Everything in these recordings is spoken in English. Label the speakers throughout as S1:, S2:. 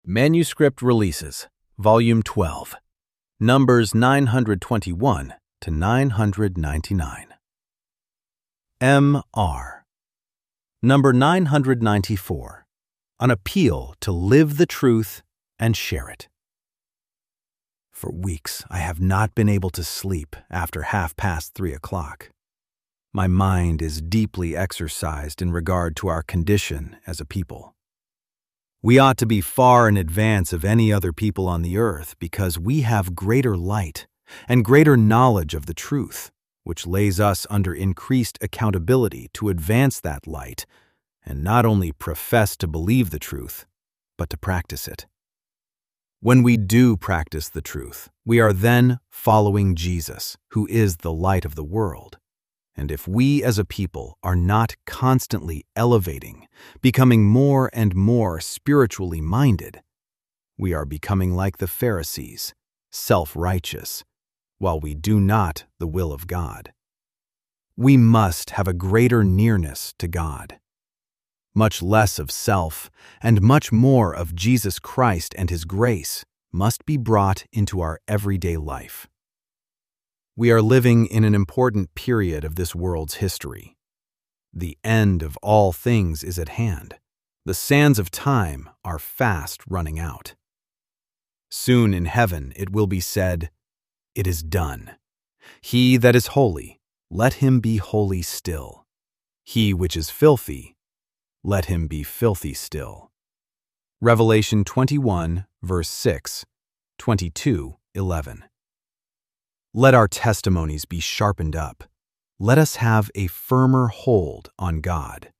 S1: Manuscript Releases, Volume 12, Numbers 921 to 999. M.R. Number 994, An Appeal to Live the Truth and Share It. For weeks, I have not been able to sleep after 3:30. My mind is deeply exercised in regard to our condition as a people. We ought to be far in advance of any other people on the earth because we have greater light and greater knowledge of the truth, which lays us under increased accountability to advance that light and not only profess to believe the truth, but to practice it. When we do practice the truth, we are then following Jesus, who is the light of the world. And if we as a people are not constantly elevating, becoming more and more spiritually minded, we are becoming like the Pharisees, self-righteous, while we do not the will of God. We must have a greater nearness to God. Much less of self and much more of Jesus Christ and His grace must be brought into our everyday life. We are living in an important period of this world's history. The end of all things is at hand. The sands of time are fast running out. Soon in heaven it will be said, "It is done. He that is holy, let him be holy still. He which is filthy, let him be filthy still." Revelation 21, verse 6, 22:11. Let our testimonies be sharpened up. Let us have a firmer hold on God.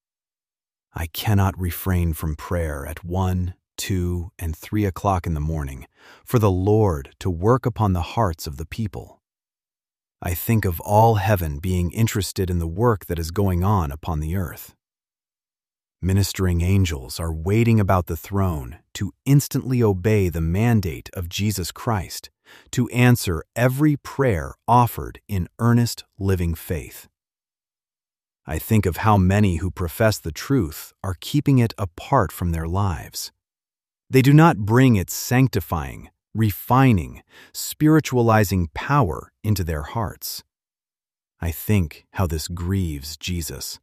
S1: I cannot refrain from prayer at 1, 2, and 3 o'clock in the morning for the Lord to work upon the hearts of the people. I think of all heaven being interested in the work that is going on upon the earth. Ministering angels are waiting about the throne to instantly obey the mandate of Jesus Christ, to answer every prayer offered in earnest living faith. I think of how many who profess the truth are keeping it apart from their lives. They do not bring its sanctifying, refining, spiritualizing power into their hearts. I think how this grieves Jesus.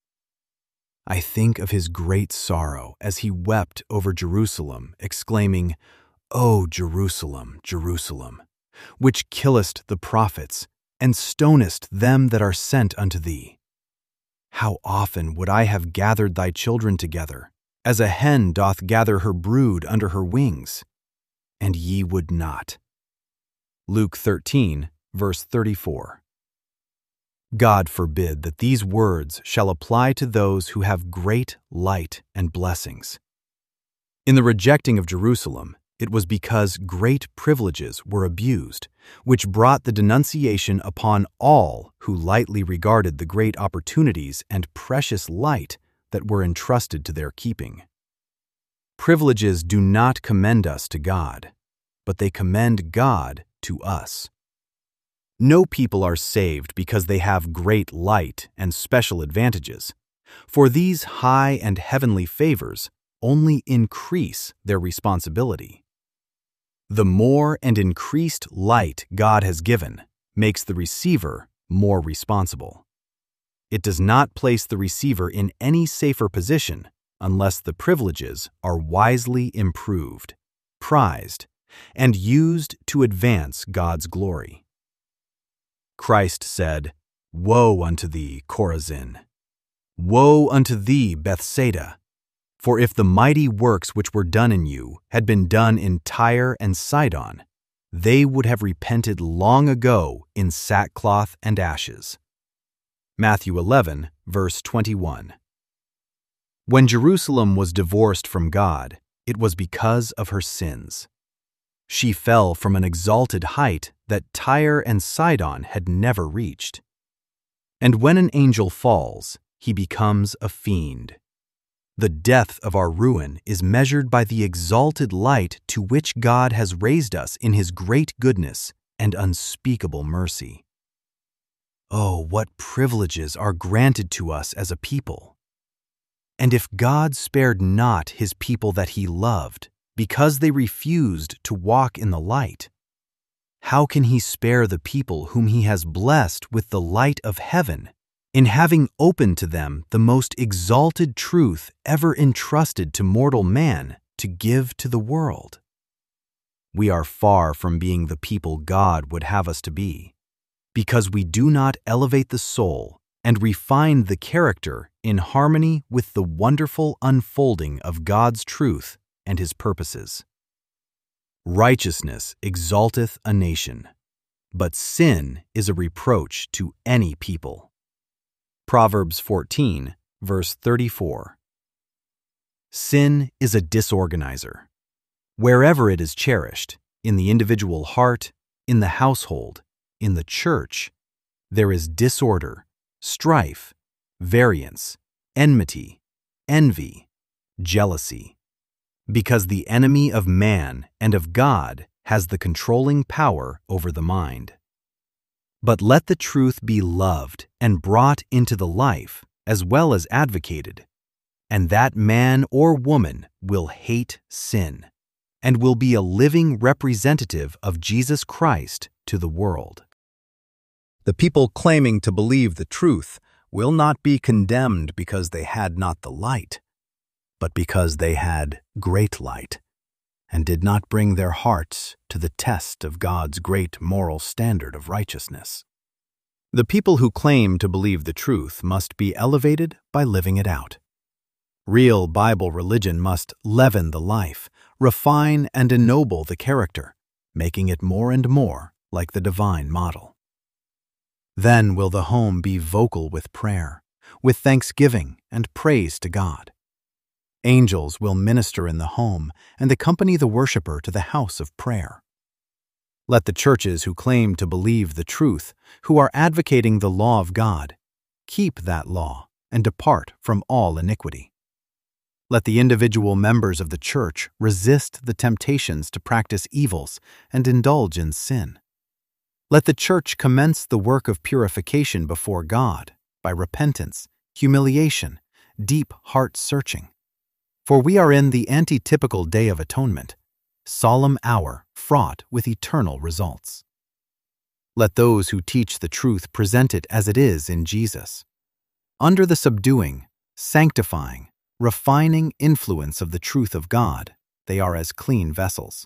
S1: I think of His great sorrow as He wept over Jerusalem, exclaiming, "O Jerusalem, Jerusalem, which killest the prophets, and stonest them that are sent unto thee. How often would I have gathered thy children together, as a hen doth gather her brood under her wings, and ye would not." Luke 13, verse 34. God forbid that these words shall apply to those who have great light and blessings. In the rejecting of Jerusalem, it was because great privileges were abused, which brought the denunciation upon all who lightly regarded the great opportunities and precious light that were entrusted to their keeping. Privileges do not commend us to God, but they commend God to us. No people are saved because they have great light and special advantages, for these high and heavenly favors only increase their responsibility. The more and increased light God has given makes the receiver more responsible. It does not place the receiver in any safer position unless the privileges are wisely improved, prized, and used to advance God's glory. Christ said, "Woe unto thee, Chorazin! Woe unto thee, Bethsaida! For if the mighty works which were done in you had been done in Tyre and Sidon, they would have repented long ago in sackcloth and ashes." Matthew 11, verse 21. When Jerusalem was divorced from God, it was because of her sins. She fell from an exalted height that Tyre and Sidon had never reached. And when an angel falls, he becomes a fiend. The depth of our ruin is measured by the exalted light to which God has raised us in His great goodness and unspeakable mercy. Oh, what privileges are granted to us as a people! And if God spared not His people that He loved, because they refused to walk in the light. How can he spare the people whom he has blessed with the light of heaven, in having opened to them the most exalted truth ever entrusted to mortal man to give to the world? We are far from being the people God would have us to be, because we do not elevate the soul and refine the character in harmony with the wonderful unfolding of God's truth and his purposes. Righteousness exalteth a nation, but sin is a reproach to any people. Proverbs 14, verse 34. Sin is a disorganizer. Wherever it is cherished, in the individual heart, in the household, in the church, there is disorder, strife, variance, enmity, envy, jealousy, because the enemy of man and of God has the controlling power over the mind. But let the truth be loved and brought into the life as well as advocated, and that man or woman will hate sin and will be a living representative of Jesus Christ to the world. The people claiming to believe the truth will not be condemned because they had not the light, but because they had great light, and did not bring their hearts to the test of God's great moral standard of righteousness. The people who claim to believe the truth must be elevated by living it out. Real Bible religion must leaven the life, refine and ennoble the character, making it more and more like the divine model. Then will the home be vocal with prayer, with thanksgiving and praise to God. Angels will minister in the home and accompany the worshiper to the house of prayer. Let the churches who claim to believe the truth, who are advocating the law of God, keep that law and depart from all iniquity. Let the individual members of the church resist the temptations to practice evils and indulge in sin. Let the church commence the work of purification before God by repentance, humiliation, deep heart-searching. For we are in the antitypical Day of Atonement, solemn hour fraught with eternal results. Let those who teach the truth present it as it is in Jesus, under the subduing, sanctifying, refining influence of the truth of God. They are as clean vessels.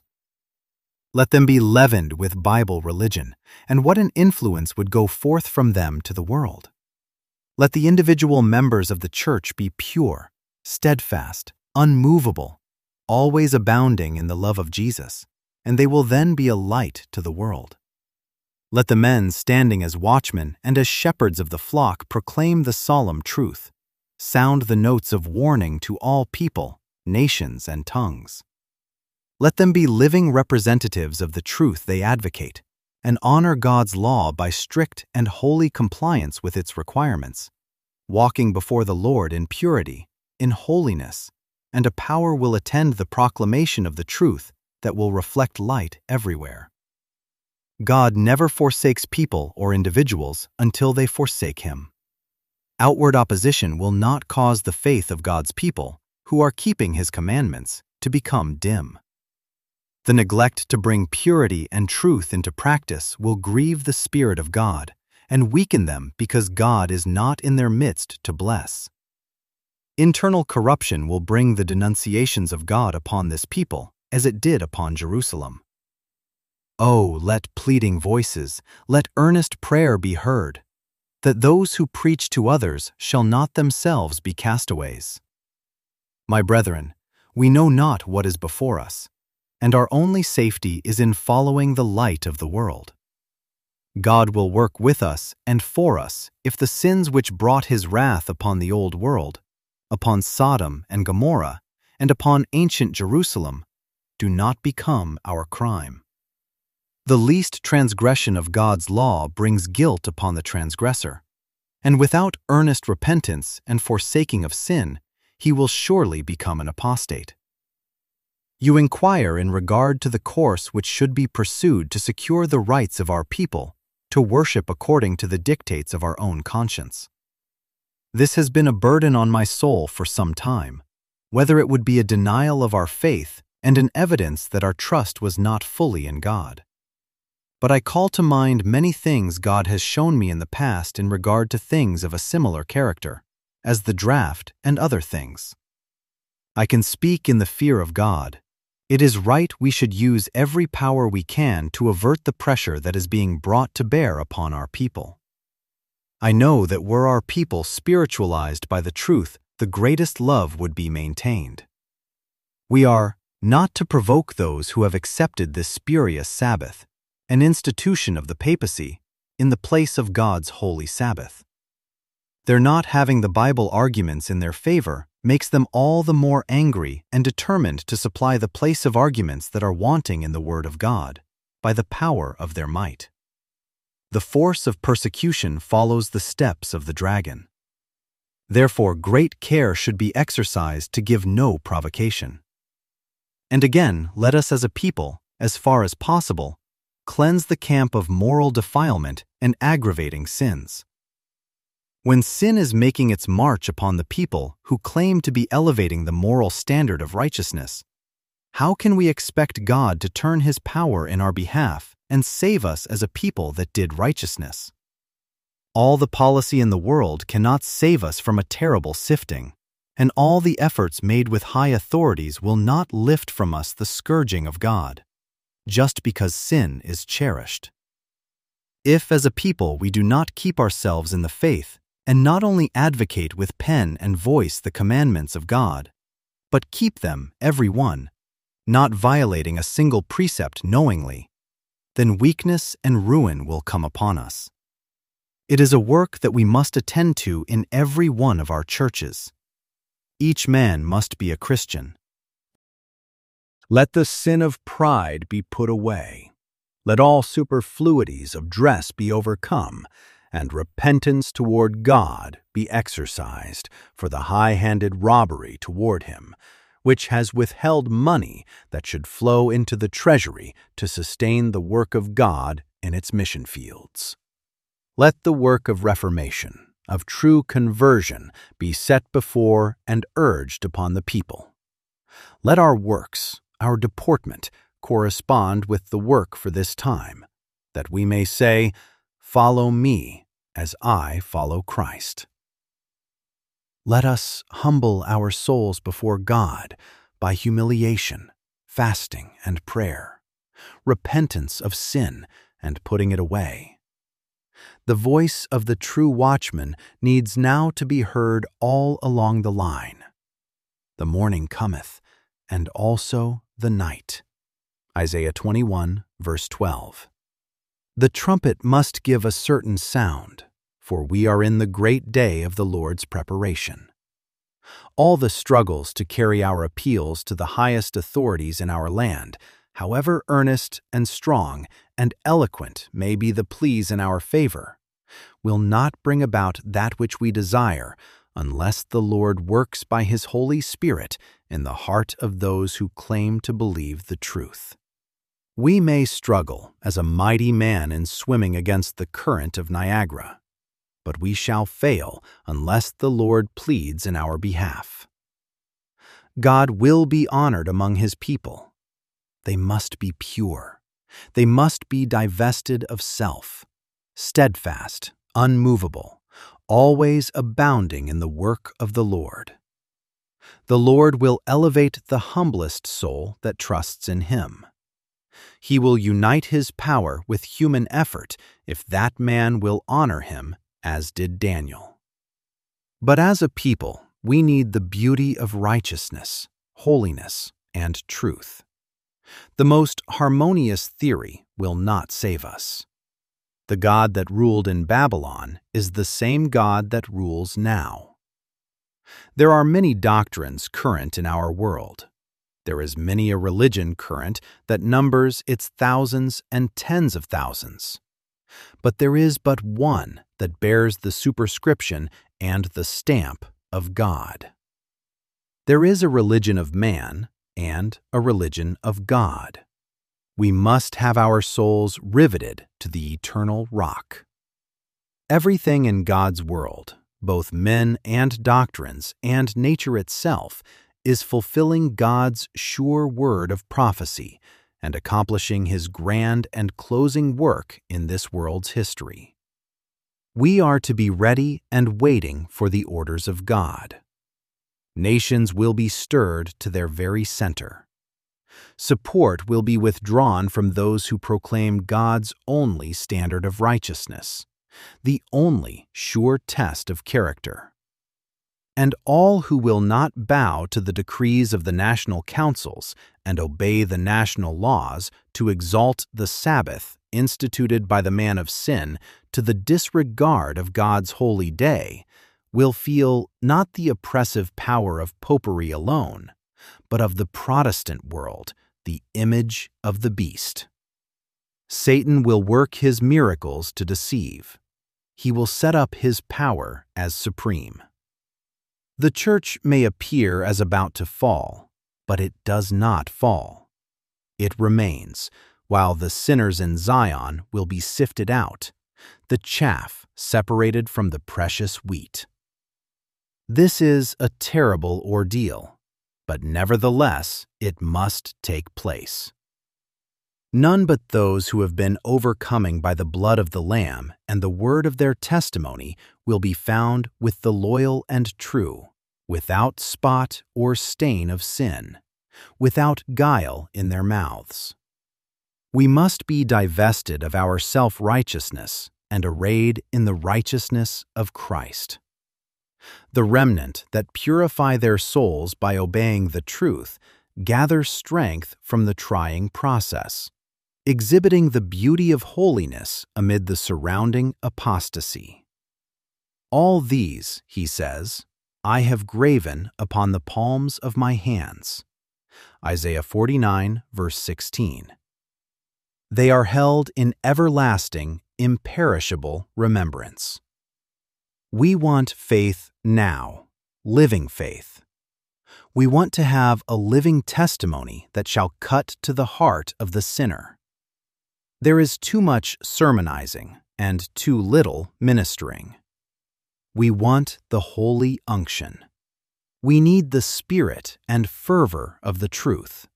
S1: Let them be leavened with Bible religion, and what an influence would go forth from them to the world. Let the individual members of the church be pure, steadfast, unmovable, always abounding in the love of Jesus, and they will then be a light to the world. Let the men standing as watchmen and as shepherds of the flock proclaim the solemn truth, sound the notes of warning to all people, nations, and tongues. Let them be living representatives of the truth they advocate, and honor God's law by strict and holy compliance with its requirements, walking before the Lord in purity, in holiness, and a power will attend the proclamation of the truth that will reflect light everywhere. God never forsakes people or individuals until they forsake Him. Outward opposition will not cause the faith of God's people, who are keeping His commandments, to become dim. The neglect to bring purity and truth into practice will grieve the Spirit of God and weaken them because God is not in their midst to bless. Internal corruption will bring the denunciations of God upon this people, as it did upon Jerusalem. Oh, let pleading voices, let earnest prayer be heard, that those who preach to others shall not themselves be castaways. My brethren, we know not what is before us, and our only safety is in following the light of the world. God will work with us and for us if the sins which brought His wrath upon the old world, upon Sodom and Gomorrah, and upon ancient Jerusalem, do not become our crime. The least transgression of God's law brings guilt upon the transgressor, and without earnest repentance and forsaking of sin, he will surely become an apostate. You inquire in regard to the course which should be pursued to secure the rights of our people to worship according to the dictates of our own conscience. This has been a burden on my soul for some time, whether it would be a denial of our faith and an evidence that our trust was not fully in God. But I call to mind many things God has shown me in the past in regard to things of a similar character, as the draft and other things. I can speak in the fear of God. It is right we should use every power we can to avert the pressure that is being brought to bear upon our people. I know that were our people spiritualized by the truth, the greatest love would be maintained. We are not to provoke those who have accepted this spurious Sabbath, an institution of the papacy, in the place of God's holy Sabbath. Their not having the Bible arguments in their favor makes them all the more angry and determined to supply the place of arguments that are wanting in the Word of God, by the power of their might. The force of persecution follows the steps of the dragon. Therefore, great care should be exercised to give no provocation. And again, let us as a people, as far as possible, cleanse the camp of moral defilement and aggravating sins. When sin is making its march upon the people who claim to be elevating the moral standard of righteousness, how can we expect God to turn His power in our behalf and save us as a people that did righteousness? All the policy in the world cannot save us from a terrible sifting, and all the efforts made with high authorities will not lift from us the scourging of God, just because sin is cherished. If as a people we do not keep ourselves in the faith, and not only advocate with pen and voice the commandments of God, but keep them, every one, not violating a single precept knowingly, then weakness and ruin will come upon us. It is a work that we must attend to in every one of our churches. Each man must be a Christian.
S2: Let the sin of pride be put away. Let all superfluities of dress be overcome, and repentance toward God be exercised for the high-handed robbery toward Him, which has withheld money that should flow into the treasury to sustain the work of God in its mission fields. Let the work of reformation, of true conversion, be set before and urged upon the people. Let our works, our deportment, correspond with the work for this time, that we may say, "Follow me as I follow Christ." Let us humble our souls before God by humiliation, fasting, and prayer, repentance of sin, and putting it away. The voice of the true watchman needs now to be heard all along the line. The morning cometh, and also the night. Isaiah 21, verse 12. The trumpet must give a certain sound, for we are in the great day of the Lord's preparation. All the struggles to carry our appeals to the highest authorities in our land, however earnest and strong and eloquent may be the pleas in our favor, will not bring about that which we desire unless the Lord works by His Holy Spirit in the heart of those who claim to believe the truth. We may struggle as a mighty man in swimming against the current of Niagara, but we shall fail unless the Lord pleads in our behalf. God will be honored among His people. They must be pure. They must be divested of self, steadfast, unmovable, always abounding in the work of the Lord. The Lord will elevate the humblest soul that trusts in Him. He will unite His power with human effort if that man will honor Him, as did Daniel. But as a people, we need the beauty of righteousness, holiness, and truth. The most harmonious theory will not save us. The God that ruled in Babylon is the same God that rules now. There are many doctrines current in our world. There is many a religion current that numbers its thousands and tens of thousands. But there is but one that bears the superscription and the stamp of God. There is a religion of man and a religion of God. We must have our souls riveted to the eternal rock. Everything in God's world, both men and doctrines and nature itself, is fulfilling God's sure word of prophecy and accomplishing His grand and closing work in this world's history. We are to be ready and waiting for the orders of God. Nations will be stirred to their very center. Support will be withdrawn from those who proclaim God's only standard of righteousness, the only sure test of character. And all who will not bow to the decrees of the national councils and obey the national laws to exalt the Sabbath instituted by the man of sin to the disregard of God's holy day will feel not the oppressive power of popery alone, but of the Protestant world, the image of the beast. Satan will work his miracles to deceive. He will set up his power as supreme. The church may appear as about to fall, but it does not fall. It remains, while the sinners in Zion will be sifted out, the chaff separated from the precious wheat. This is a terrible ordeal, but nevertheless it must take place. None but those who have been overcoming by the blood of the Lamb and the word of their testimony will be found with the loyal and true, without spot or stain of sin, without guile in their mouths. We must be divested of our self-righteousness and arrayed in the righteousness of Christ. The remnant that purify their souls by obeying the truth gather strength from the trying process, exhibiting the beauty of holiness amid the surrounding apostasy. All these, he says, I have graven upon the palms of my hands. Isaiah 49, verse 16. They are held in everlasting, imperishable remembrance. We want faith now, living faith. We want to have a living testimony that shall cut to the heart of the sinner. There is too much sermonizing and too little ministering. We want the holy unction. We need the spirit and fervor of the truth.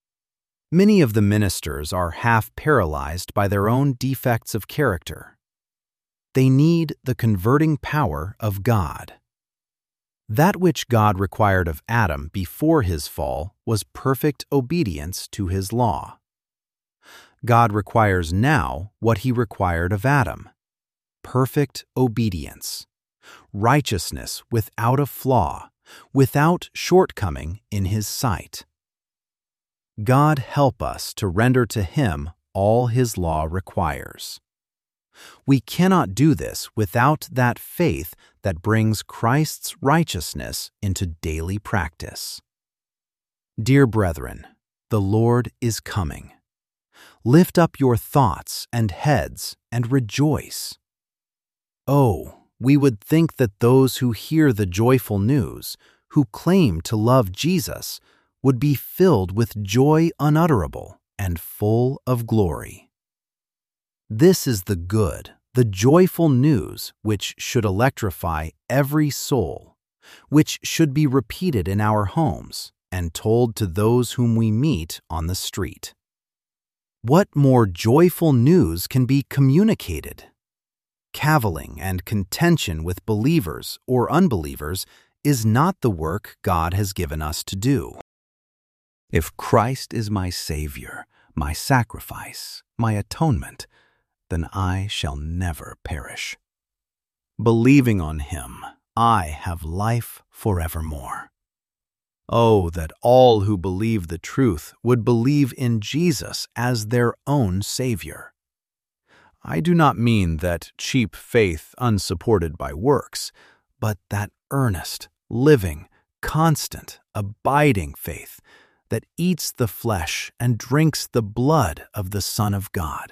S2: Many of the ministers are half paralyzed by their own defects of character. They need the converting power of God. That which God required of Adam before his fall was perfect obedience to his law. God requires now what he required of Adam: perfect obedience, righteousness without a flaw, without shortcoming in his sight. God help us to render to him all his law requires. We cannot do this without that faith that brings Christ's righteousness into daily practice. Dear brethren, the Lord is coming. Lift up your thoughts and heads and rejoice. Oh, we would think that those who hear the joyful news, who claim to love Jesus, would be filled with joy unutterable and full of glory. This is the good, the joyful news which should electrify every soul, which should be repeated in our homes and told to those whom we meet on the street. What more joyful news can be communicated? Cavilling and contention with believers or unbelievers is not the work God has given us to do. If Christ is my Savior, my sacrifice, my atonement, then I shall never perish. Believing on him, I have life forevermore. Oh, that all who believe the truth would believe in Jesus as their own Savior. I do not mean that cheap faith unsupported by works, but that earnest, living, constant, abiding faith that eats the flesh and drinks the blood of the Son of God.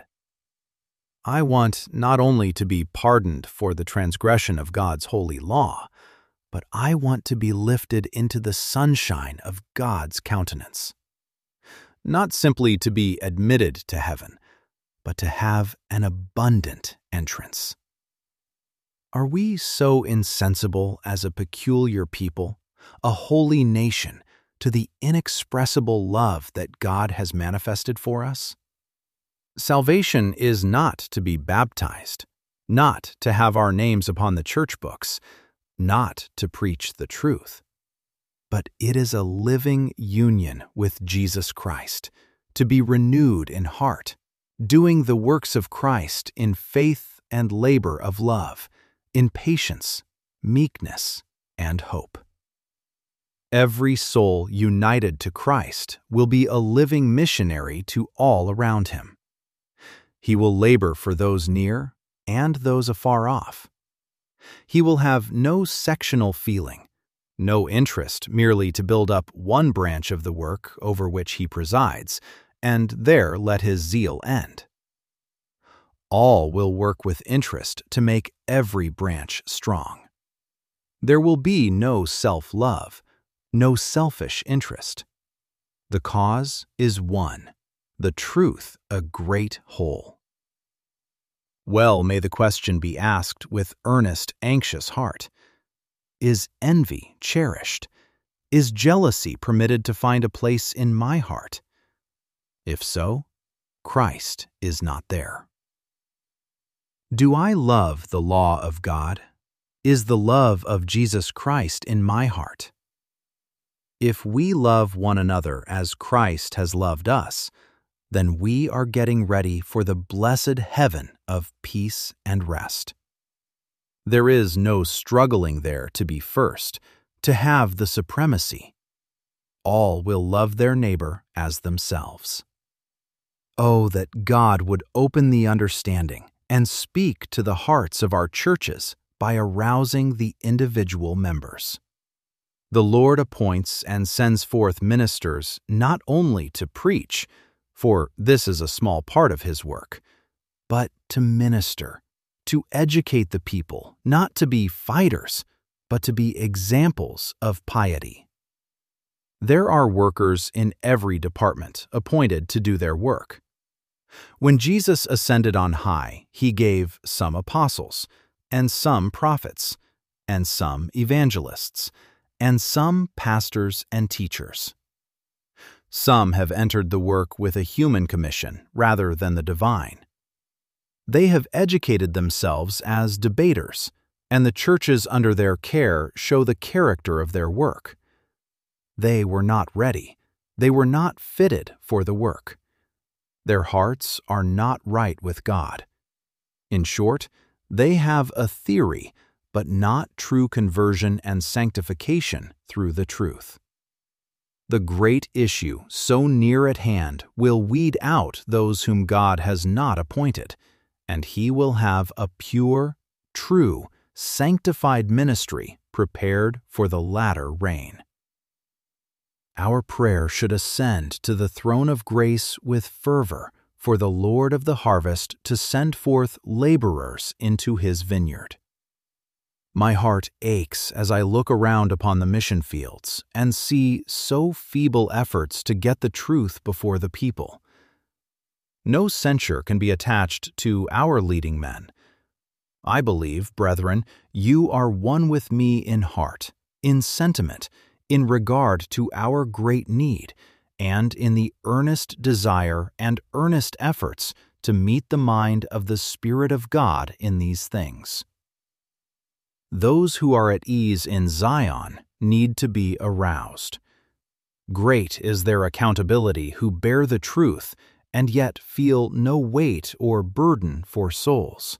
S2: I want not only to be pardoned for the transgression of God's holy law, but I want to be lifted into the sunshine of God's countenance. Not simply to be admitted to heaven, but to have an abundant entrance. Are we so insensible as a peculiar people, a holy nation,
S1: to the inexpressible love that God has manifested for us? Salvation is not to be baptized, not to have our names upon the church books, not to preach the truth. But it is a living union with Jesus Christ, to be renewed in heart, doing the works of Christ in faith and labor of love, in patience, meekness, and hope. Every soul united to Christ will be a living missionary to all around him. He will labor for those near and those afar off. He will have no sectional feeling, no interest merely to build up one branch of the work over which he presides, and there let his zeal end. All will work with interest to make every branch strong. There will be no self-love, no selfish interest. The cause is one, the truth a great whole. Well may the question be asked with earnest, anxious heart. Is envy cherished? Is jealousy permitted to find a place in my heart? If so, Christ is not there. Do I love the law of God? Is the love of Jesus Christ in my heart? If we love one another as Christ has loved us, then we are getting ready for the blessed heaven of peace and rest. There is no struggling there to be first, to have the supremacy. All will love their neighbor as themselves. Oh, that God would open the understanding and speak to the hearts of our churches by arousing the individual members. The Lord appoints and sends forth ministers not only to preach, for this is a small part of his work, but to minister, to educate the people, not to be fighters, but to be examples of piety. There are workers in every department appointed to do their work. When Jesus ascended on high, he gave some apostles, and some prophets, and some evangelists, and some pastors and teachers. Some have entered the work with a human commission rather than the divine. They have educated themselves as debaters, and the churches under their care show the character of their work. They were not ready. They were not fitted for the work. Their hearts are not right with God. In short, they have a theory, but not true conversion and sanctification through the truth. The great issue so near at hand will weed out those whom God has not appointed, and he will have a pure, true, sanctified ministry prepared for the latter rain. Our prayer should ascend to the throne of grace with fervor for the Lord of the harvest to send forth laborers into his vineyard. My heart aches as I look around upon the mission fields and see so feeble efforts to get the truth before the people. No censure can be attached to our leading men. I believe, brethren, you are one with me in heart, in sentiment, in regard to our great need, and in the earnest desire and earnest efforts to meet the mind of the Spirit of God in these things. Those who are at ease in Zion need to be aroused. Great is their accountability who bear the truth and yet feel no weight or burden for souls.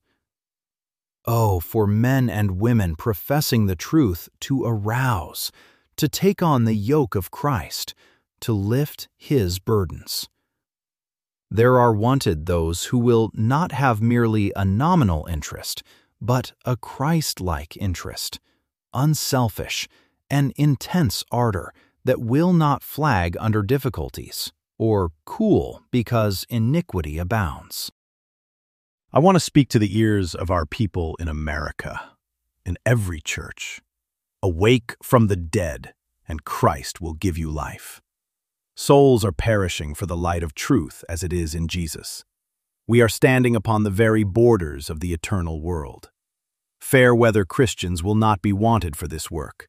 S1: Oh, for men and women professing the truth to arouse, to take on the yoke of Christ, to lift his burdens. There are wanted those who will not have merely a nominal interest, but a Christ-like interest, unselfish, an intense ardor that will not flag under difficulties, or cool because iniquity abounds.
S2: I want to speak to the ears of our people in America, in every church. Awake from the dead, and Christ will give you life. Souls are perishing for the light of truth as it is in Jesus. We are standing upon the very borders of the eternal world. Fair-weather Christians will not be wanted for this work.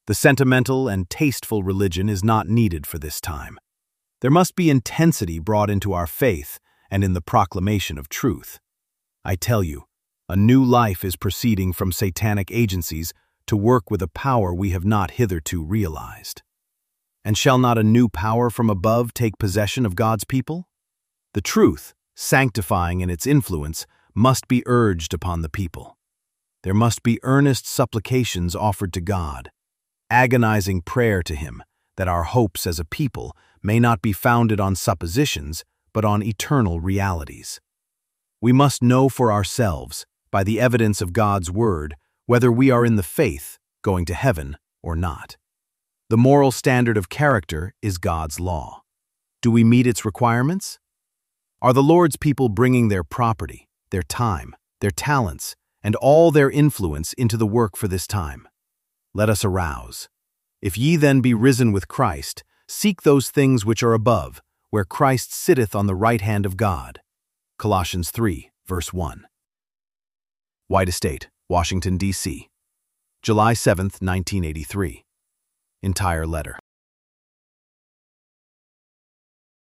S2: The sentimental and tasteful religion is not needed for this time. There must be intensity brought into our faith and in the proclamation of truth. I tell you, a new life is proceeding from satanic agencies to work with a power we have not hitherto realized. And shall not a new power from above take possession of God's people? The truth, sanctifying in its influence, must be urged upon the people. There must be earnest supplications offered to God, agonizing prayer to Him, that our hopes as a people may not be founded on suppositions, but on eternal realities. We must know for ourselves, by the evidence of God's Word, whether we are in the faith, going to heaven, or not. The moral standard of character is God's law. Do we meet its requirements? Are the Lord's people bringing their property, their time, their talents, and all their influence into the work for this time? Let us arouse. If ye then be risen with Christ, seek those things which are above, where Christ sitteth on the right hand of God. Colossians 3, verse 1. White Estate, Washington, D.C., July 7, 1983. Entire letter.